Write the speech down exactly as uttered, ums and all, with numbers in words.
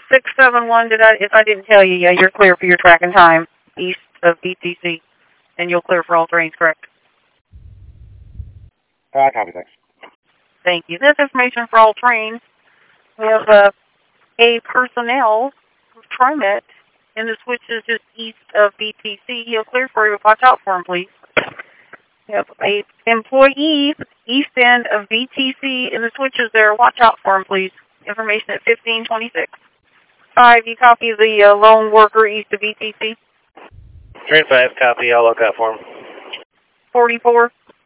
six seven one, did I, if I didn't tell you, yeah, you're clear for your track and time east of B T C, and you'll clear for all trains, correct? Uh, copy, thanks. Thank you. That's information for all trains. We have uh, a personnel permit in the switches just east of B T C. He'll clear for you. Watch out for him, please. We have a employee east end of B T C in the switches there. Watch out for him, please. Information at fifteen twenty-six. Five, you copy the uh, lone worker east of B T C? Train five, copy. I'll look out for him. forty-four.